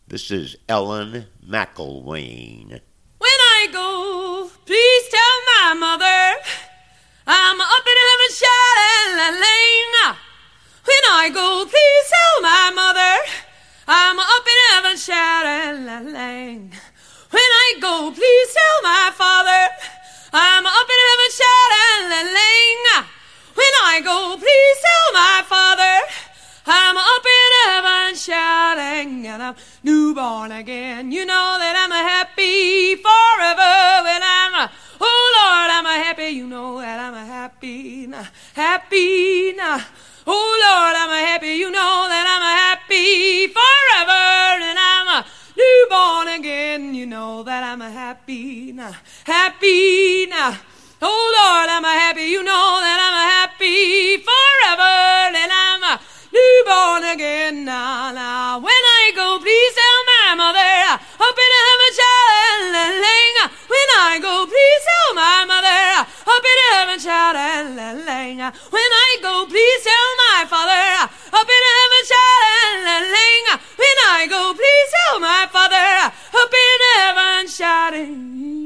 This is Ellen McElwain. When I go, please tell my mother I'm up in heaven shouting. When I go, please tell my mother I'm up in heaven shouting. When I go, please tell my father I'm up in heaven shouting. When I go, please tell my father I'm up in heaven shouting, and I'm newborn again. You know that I'm a happy forever. When I'm oh Lord, I'm a happy. You know that I'm a happy now, happy now. Oh Lord, I'm a happy. You know that I'm a happy forever, and I'm a newborn again. You know that I'm a happy now, happy now. Oh Lord, I'm a happy. You know that I'm a happy forever, and I'm a newborn again now, now. When I go, please tell my mother up in heaven shouting. When I go, please tell my mother up in heaven shouting. When I go, please tell my father up in heaven shouting. When I go, please tell my father up in heaven shouting.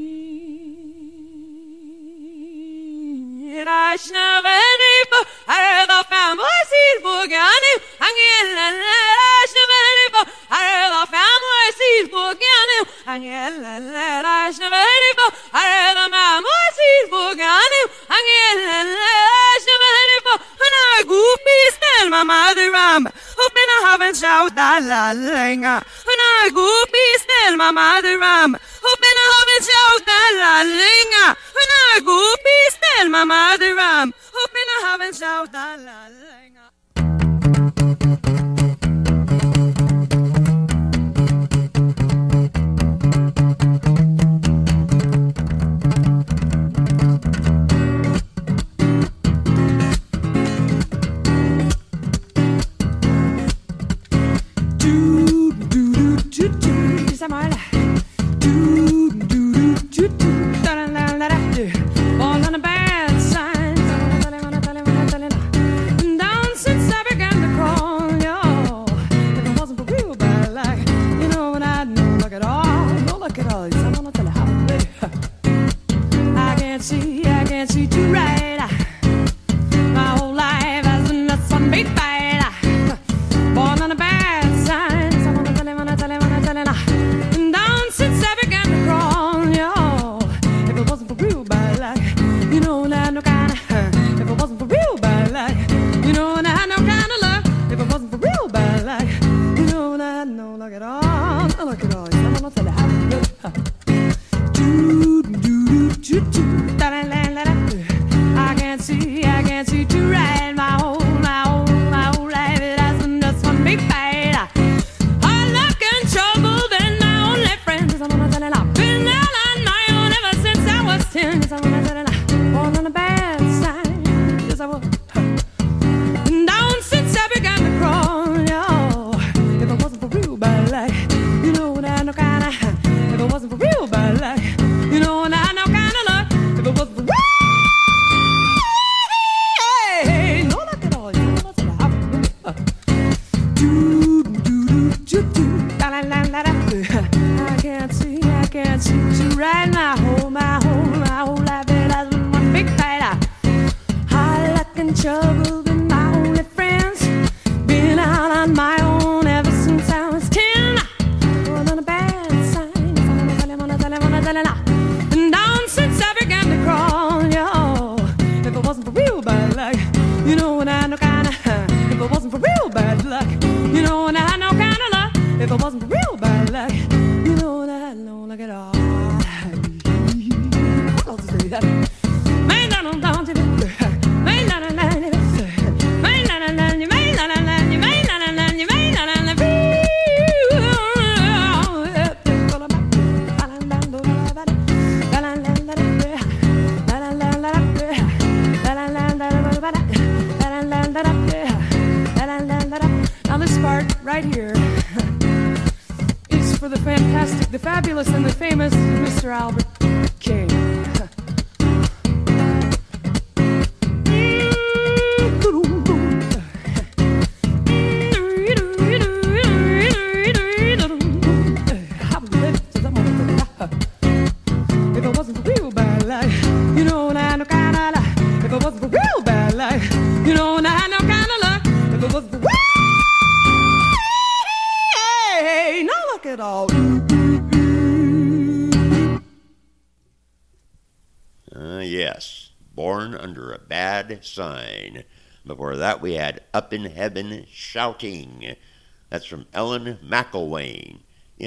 I never before I heard the family seed forgani. I never before I heard the family seed forgani. I never before I heard the family seed forgani. I never before when I go peace tell my mother I'm up in a heaven shout la la la. When I go peace tell my mother I'm up in a heaven shout la la la. When I go peace tell my mother I'm up in a heaven shout la la la. All on the bad side. Down since I began to crawl, yo. If it wasn't for real bad luck, you know what I'd no luck at all. No luck at all. I wanna tell you how, baby. I can't see too right. My whole life has been a Sunday fight. Born on the bad side. I wanna tell you. Down since I began to crawl, yo. If it wasn't for real bad luck, you know that no kind of if it wasn't for real bad luck, you know that I had no kind of luck. If it wasn't for real bad luck, you know that I had no luck at all. No luck at all. I'm gonna tell you how to do it. I can't see to right. My whole life it has been just one big fight. All luck and trouble been my only friends. I'm gonna tell you I've been out on my own ever since I was 10. I'm gonna tell you all on the bad side. Yes I was. And down since I began to crawl, yo. If it wasn't for real bad luck, you know that no kind of. If it wasn't for real bad luck, you know that no kind of luck. If it wasn't for real. I can't see to right. My whole life it has been one big fight. High luck and trouble been my only friends. Been out on my own ever since I was 10. All on the bad side. I wanna tell you. And down since I began to crawl, yo. If it wasn't for real bad luck, you know when I had no kind of. If it wasn't for real bad luck, you know when I had no kind of luck. If it wasn't for real bad luck, you know that I had no luck at all. I'll just say that. Now this part right here is for the fantastic, the fabulous, and the famous Mr. Albert King. rock it all. Yes, Born Under a Bad Sign. Before that, we had Up in Heaven Shouting. That's from Ellen McElwain,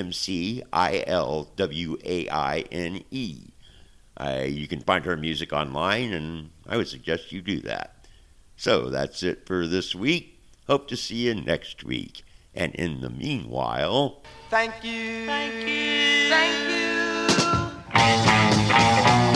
McIlwaine. You can find her music online, and I would suggest you do that. So that's it for this week. Hope to see you next week. And in the meanwhile, thank you. Thank you. Thank you.